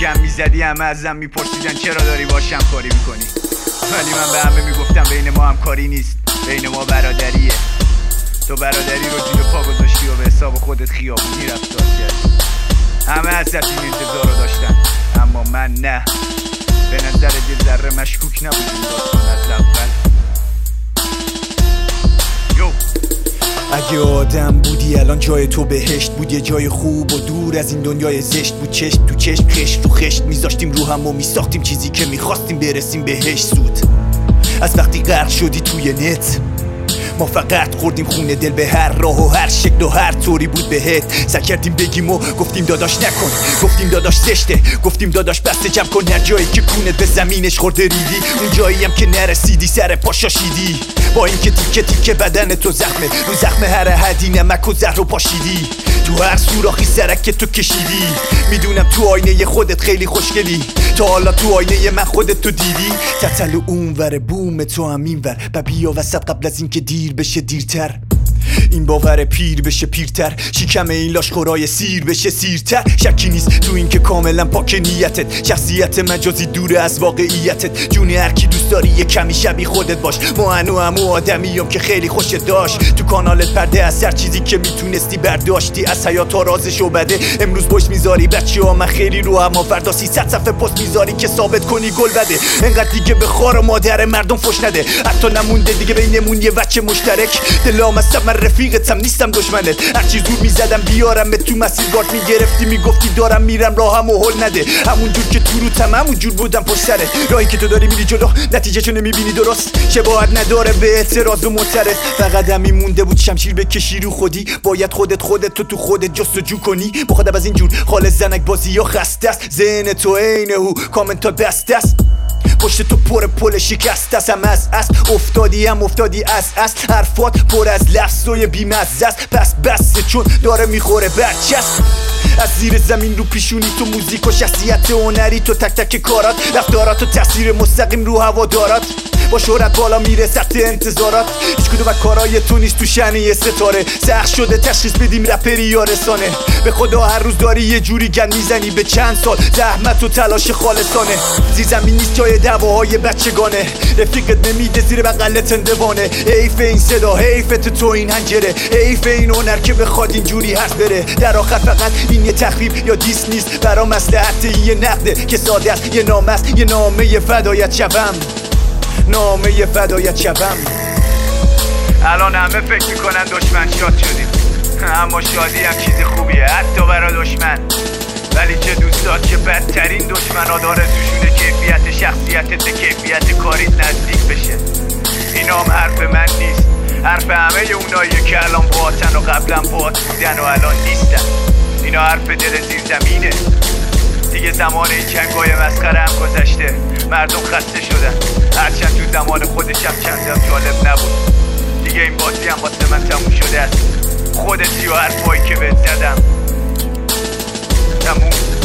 گم میزدی همه ازم میپرسیدن چرا داری باشم کاری میکنی، ولی من به همه میگفتم بین ما هم کاری نیست، بین ما برادریه. تو برادری رو زیر پا گذاشتی و به حساب خودت خیابونی رفتار کردی. همه ازت این انتظار رو داشتن اما من نه. به نظر یه ذره مشکوک نبود این داستان از اول. اگه آدم بودی الان جای تو بهشت بود، یه جای خوب و دور از این دنیای زشت بود. چشم تو چشم، خشت رو خشت میذاشتیم رو هم و میساختیم چیزی که میخواستیم برسیم بهش زود. از وقتی غرق شدی توی نت ما فقط خوردیم خونه دل به هر راه و هر شکل و هر طوری بود بهت. سعی کردیم بگیم و گفتیم داداش نکن، گفتیم داداش زشته، گفتیم داداش بسته جمع کن. هر جایی که کونت به زمینش خورده ریدی، اون جایی هم که نرسیدی سر پا شاشیدی. با اینکه تیکه تیکه بدن تو زخمه، رو زخم هر حدی نمک و زهر رو پاشیدی. تو هر سوراخی سرک که تو کشیدی. میدونم تو آینه خودت خیلی خوشگلی، تا حالا تو آینه من خودت تو دیدی؟ تتل اون ور بوم تو هم این ور، و بیا وسط قبل از اینکه دیر بشه دیرتر. این باور پیر بشه پیرتر، شکم این لاشخورای سیر بشه سیرتر. شکی نیست تو این که کاملا پاک نیتت، شخصیت مجازی دوره از واقعیتت. جون هر کی دوست داری یه کمی شبیه خودت باش. ما همو آدمیم که خیلی خوشت داشت. تو کانالت پرده از هر چیزی که میتونستی برداشتی، از حیات رازش و بده. امروز باش میذاری بچه ها من خیلی رو، اما فردا 300 صفحه پست میذاری که ثابت کنی گل بده. انقدر دیگه به خار و مادر مردم فوش نده، حتی نمونده دیگه بینمون یه بچه مشترک. دلام از من رفیقتم نیستم دشمنت، هرچی زور میزدم بیارم به تو مسیر گارد میگرفتی میگفتی دارم میرم راهم و هل نده. همون جور که تو روتم همون جور بودم پشت سرت. راهی که تو داری میری جلو نتیجهشو نمیبینی درست، شباهت نداره به اعتراض و معترض. فقط همین مونده بود شمشیر بکشی رو خودی، باید خودت تو خودت جستجو کنی. بخواد از اینجور خالص زنک بازی یا خسته است، ذهن تو عین هو کامنت ها بسته است. پشت تو پر پل شکست است، هم از افتادی از حرفات پر از لفظای بیمزه است. پس بسته چون داره میخوره برچسب. از زیر زمین رو پیشونی تو موزیک و شخصیت هنری تو تک تک کارات، رفتارات و تاثیر مستقیم رو هوادارات. با شهرت بالا میره سطح انتظارات، هیچ کدوم از کارای تو نیست تو شأن یه ستاره. سخت شده تشخیص بدیم رپری یا رسانه. به خدا هر روز داری یه جوری گند میزنی به چند سال زحمت و تلاش خالصانه. زیر زمین نیست جای دعواهای بچگانه، رفیقت نمیده زیر بغلت اندوانه. حیف این صدا، حیفت تو این هنجره، حیف این هنر که بخواد اینجوری حرف بره. در آخر فقط این یه تخریب یا دیس نیست، برا مصلحت یه نقده که ساده است. یه نامه است، یه نامه فدایت شوم، نامه فدایت شوم. الان همه فکر میکنن دشمن شاد شدیم، اما شادی هم چیز خوبیه حتی برا دشمن. ولی چه دوستات که بدترین دشمنا داره توشونه کیفیت شخصیتت به کیفیت کاریت نزدیک بشه. اینا هم حرف من نیست، حرف همه اونایی که الان باهاتن و قبلا باهات بودن و الان نیستن. اینا حرف دل زیر زمینه. دیگه زمان این جنگای مسخره هم گذشته، مردم خسته شدن. هرچند تو زمان خودش هم چندم جالب نبود. دیگه این بازی هم واسه من تموم شده است. خودتی و حرفایی که بهت زدم تموم.